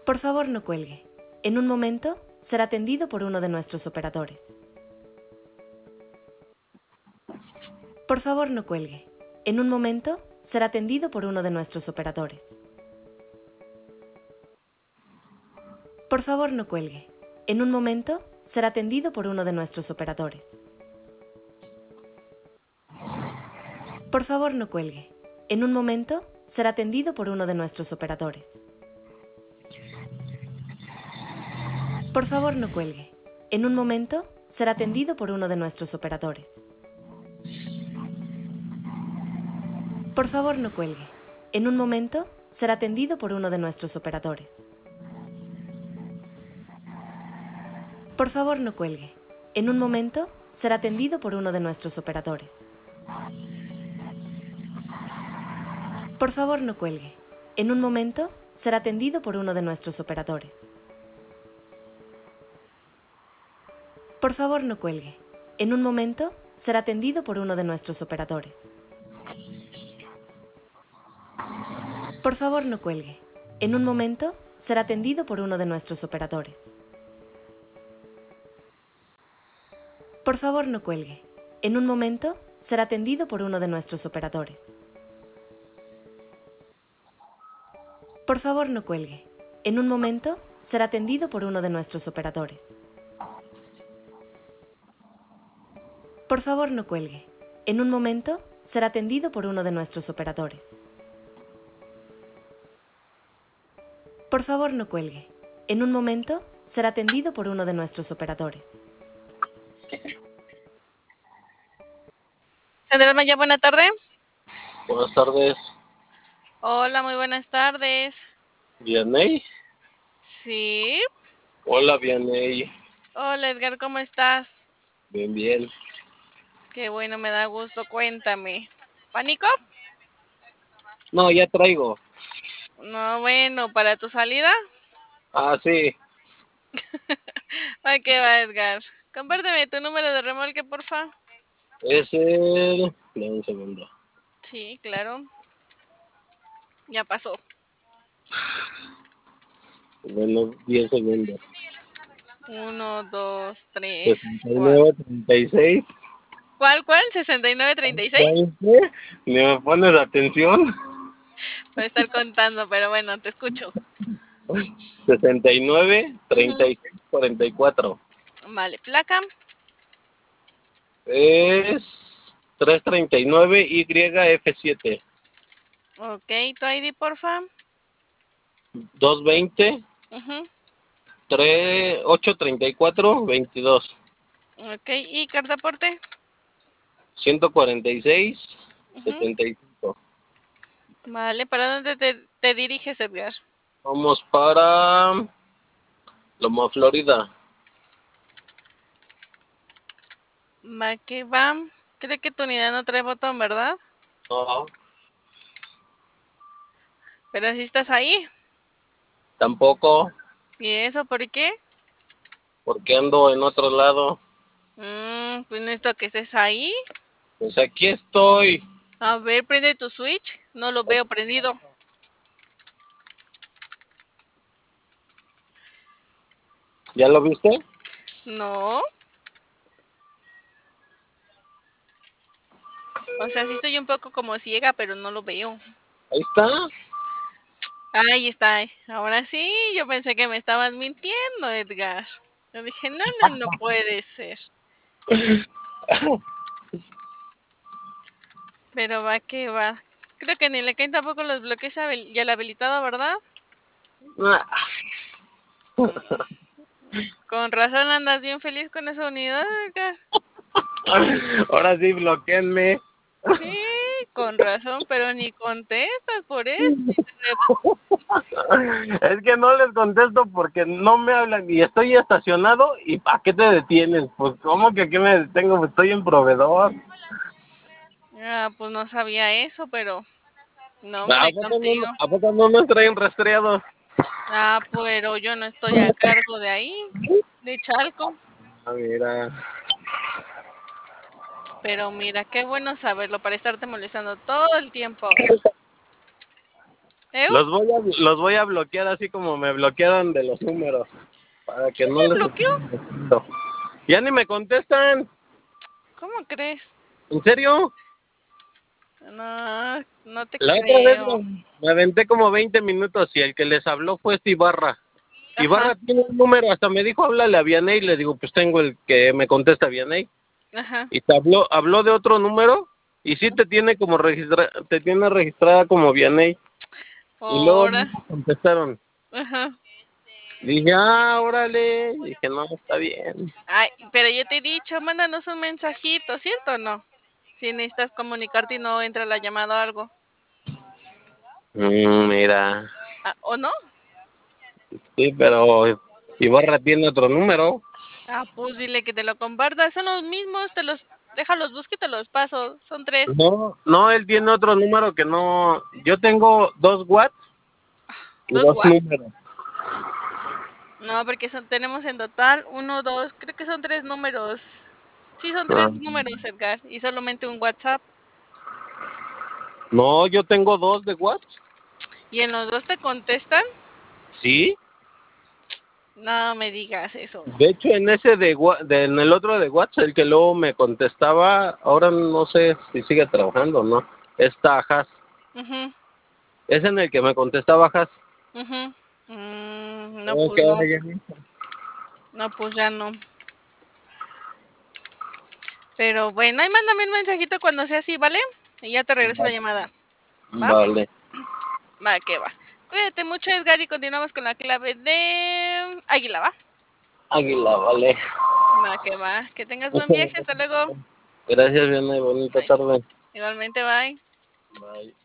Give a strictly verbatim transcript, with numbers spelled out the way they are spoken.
Por favor, no cuelgue. En un momento será atendido por uno de nuestros operadores. Por favor, no cuelgue. En un momento será atendido por uno de nuestros operadores. Por favor, no cuelgue. En un momento será atendido por uno de nuestros operadores. Por favor, no cuelgue. En un momento será atendido por uno de nuestros operadores. Por favor, no cuelgue. En un momento será atendido por uno de nuestros operadores. Por favor, no cuelgue. En un momento será atendido por uno de nuestros operadores. Por favor, no cuelgue. En un momento será atendido por uno de nuestros operadores. Por favor, no cuelgue. En un momento será atendido por uno de nuestros operadores. Por favor, no cuelgue. En un momento será atendido por uno de nuestros operadores. Por favor, no cuelgue. En un momento será atendido por uno de nuestros operadores. Por favor, no cuelgue. En un momento será atendido por uno de nuestros operadores. Por favor, no cuelgue. En un momento será atendido por uno de nuestros operadores. Por favor, no cuelgue. En un momento será atendido por uno de nuestros operadores. Por favor, no cuelgue. En un momento será atendido por uno de nuestros operadores. Central Maya, buena tarde. Buenas tardes. Hola, muy buenas tardes. ¿Vianey? Sí. Hola, Vianey. Hola, Edgar, ¿cómo estás? Bien, bien. Qué bueno, me da gusto. Cuéntame. ¿Pánico? No, ya traigo. No, bueno, ¿para tu salida? Ah, sí. Ay, qué va, Edgar. Compárteme tu número de remolque, porfa. Es el... Dame un segundo. Sí, claro. Ya pasó. Bueno, diez segundos. Uno, dos, tres, sesenta y cuatro. nueve, treinta y seis. ¿Cuál, cuál? ¿sesenta y nueve, treinta y seis? veinte. Ni me pones atención. Voy a estar contando, pero bueno, te escucho. sesenta y nueve, treinta Ujú. y seis, cuarenta y cuatro. Vale, placa. Es trescientos treinta y nueve Y F siete. Ok, tu I D, porfa. doscientos veinte, Ujú. ochocientos treinta y cuatro, veintidós. Ok, y cartaporte. ciento cuarenta y seis, Ujú. setenta y cinco. Vale, ¿para dónde te, te diriges, Edgar? Vamos para Loma Florida. Va que va. Creo que tu unidad no trae botón, ¿verdad? No, Pero si estás ahí. tampoco, ¿Y eso por qué? porque ando en otro lado. Mm, pues necesito que estés ahí. Pues aquí estoy. A ver, prende tu switch. No lo veo prendido. ¿Ya lo viste? No. O sea, sí estoy un poco como ciega, pero no lo veo. Ahí está. Ahí está. Ahora sí, yo pensé que me estabas mintiendo, Edgar. Yo dije, no, no, no puede ser. Pero va que va. Creo que ni le caen tampoco los bloques habil- y el habilitado, ¿verdad? Ah, Con razón andas bien feliz con esa unidad, Edgar. ahora sí, bloqueenme. Sí, con razón, pero ni contestas por eso. Es que no les contesto porque no me hablan y estoy estacionado y ¿para qué te detienes? Pues ¿cómo que aquí me detengo? Pues estoy en proveedor. Ah, pues no sabía eso, pero no, ¿A hombre, poco no, contigo. a poco no nos traen rastreados? Ah, pero yo no estoy a cargo de ahí, de Chalco. Ah, mira. Pero mira, qué bueno saberlo para estarte molestando todo el tiempo. ¿Eh? Los voy a, los voy a bloquear así como me bloquearon de los números. Para que ¿Quién no te les... bloqueó? Ya ni me contestan. ¿Cómo crees? ¿En serio? No, no te La otra vez creo. me, me aventé como veinte minutos y el que les habló fue este Ibarra. Ajá. Ibarra tiene un número, hasta me dijo, háblale a Vianey. Le digo, pues tengo el que me contesta Vianey. Ajá. Y te habló, habló de otro número y sí te tiene como registra, te tiene registrada como Vianey. Y luego Ahora. me contestaron. Ajá. Dije, ah, órale. Dije, no, está bien. Ay, pero yo te he dicho, mándanos un mensajito, ¿cierto o no? Si necesitas comunicarte y no entra la llamada o algo. Mm, mira. Ah, ¿o no? Sí, pero Ibarra tiene otro número. Ah, pues dile que te lo comparta. Son los mismos, te los... Déjalos, busque y te los paso. Son tres. No, no, él tiene otro número que no. Yo tengo dos watts y ¿Dos dos what? números. No, porque son, tenemos en total uno, dos, creo que son tres números. Sí, son Ah, tres números, Edgar. Y solamente un WhatsApp. no, yo tengo dos de watts. ¿Y en los dos te contestan? Sí. No me digas eso. De hecho, en ese de, Wa- de en el otro de WhatsApp, el que luego me contestaba, ahora no sé si sigue trabajando o no. Está Has. Mhm, Es en el que me contestaba Has. mhm. Mm, no, No, pues que no. ahora ya no. No, pues ya no. Pero bueno, ahí mándame un mensajito cuando sea así, ¿vale? Y ya te regreso la llamada. ¿Va? Vale. Va, que va. Cuídate mucho, Edgar, y continuamos con la clave de Águila, ¿va? Águila, vale. Va, que va. Que tengas buen Muchas viaje. Hasta luego. gracias. Gracias, Vianey. Bonita Bye. tarde. Igualmente, bye. Bye.